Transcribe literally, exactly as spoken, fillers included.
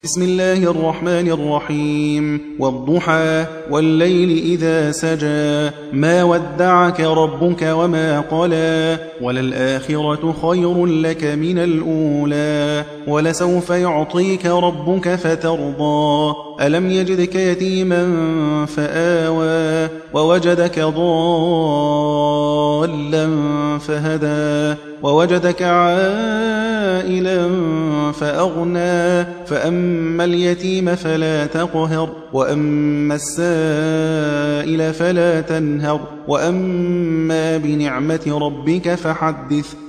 بسم الله الرحمن الرحيم والضحى والليل إذا سجى ما ودعك ربك وما قلى وللآخرة خير لك من الأولى ولسوف يعطيك ربك فترضى ألم يجدك يتيما فآوى ووجدك ضالا فهدى ووجدك عائلا فأغنى فأما اليتيم فلا تقهر وأما السائل فلا تنهر وأما بنعمة ربك فحدث